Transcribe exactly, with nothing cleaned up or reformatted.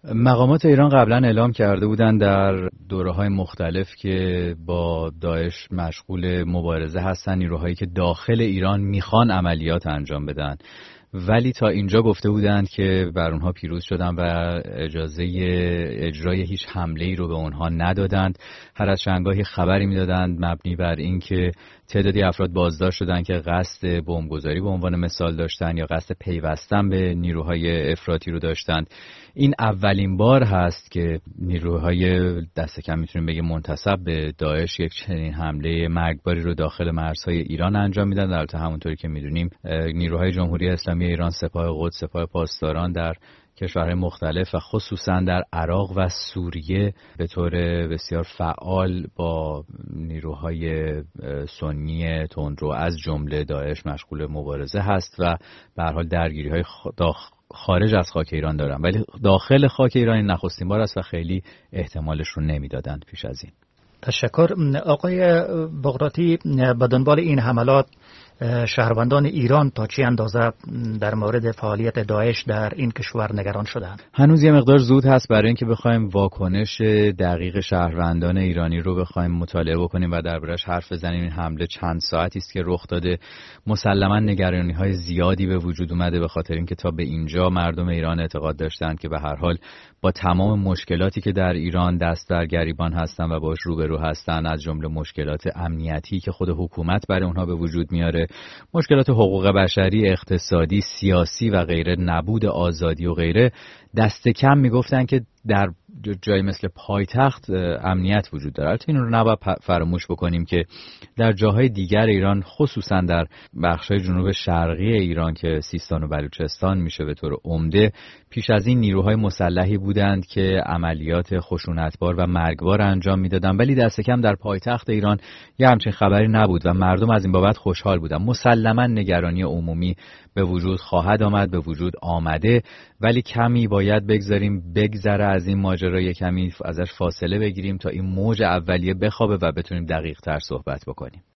مقامات ایران قبلا اعلام کرده بودند در دوره‌های مختلف که با داعش مشغول مبارزه هستن، نیروهایی که داخل ایران میخوان عملیات انجام بدن، ولی تا اینجا گفته بودند که بر اونها پیروز شدن و اجازه اجرای هیچ حمله‌ای رو به اونها ندادند. هر از چندگاهی خبری میدادند مبنی بر این که تعدادی افراد بازداشت شدند که قصد بمبگذاری به عنوان مثال داشتند یا قصد پیوستن به نیروهای افراطی رو داشتند. این اولین بار هست که نیروهای دست کم میتونیم بگیم منتسب به داعش یک چنین حمله مرگباری رو داخل مرزهای ایران انجام میدن. البته همونطوری که میدونیم نیروهای جمهوری اسلامی ایران، سپاه قدس، سپاه پاسداران در کشورهای مختلف و خصوصا در عراق و سوریه به طور بسیار فعال با نیروهای سنی تندرو از جمله داعش مشغول مبارزه هست و به هر حال درگیری‌های خارج از خاک ایران دارن، ولی داخل خاک ایران این نخستین بار است و خیلی احتمالش رو نمیدادند پیش از این. تشکر. آقای بغراتی، به دنبال این حملات شهروندان ایران تا چه اندازه در مورد فعالیت داعش در این کشور نگران شدند؟ هنوز یه مقدار زود هست برای اینکه بخوایم واکنش دقیق شهروندان ایرانی رو بخوایم مطالعه بکنیم و دربارش حرف بزنیم. این حمله چند ساعتی است که رخ داده. مسلماً نگرانی‌های زیادی به وجود اومده به خاطر اینکه تا به اینجا مردم ایران اعتقاد داشتند که به هر حال با تمام مشکلاتی که در ایران دست در گریبان هستن و باش روبرو هستن، از جمله مشکلات امنیتی که خود حکومت برای اونها به وجود میاره، مشکلات حقوق بشری، اقتصادی، سیاسی و غیره، نبود آزادی و غیره، دست کم میگفتن که در جایی مثل پایتخت امنیت وجود داره. البته این رو نباید فراموش بکنیم که در جاهای دیگر ایران، خصوصا در بخش‌های جنوب شرقی ایران که سیستان و بلوچستان میشه به طور عمده، پیش از این نیروهای مسلحی بودند که عملیات خشونتبار و مرگبار انجام میدادند، ولی دست کم در پایتخت ایران یه همچین خبری نبود و مردم از این بابت خوشحال بودند. مسلماً نگرانی عمومی به وجود خواهد آمد، به وجود آمده، ولی کمی باید بگذاریم بگذره از این ماجرا، کمی ازش فاصله بگیریم تا این موج اولیه بخوابه و بتونیم دقیق تر صحبت بکنیم.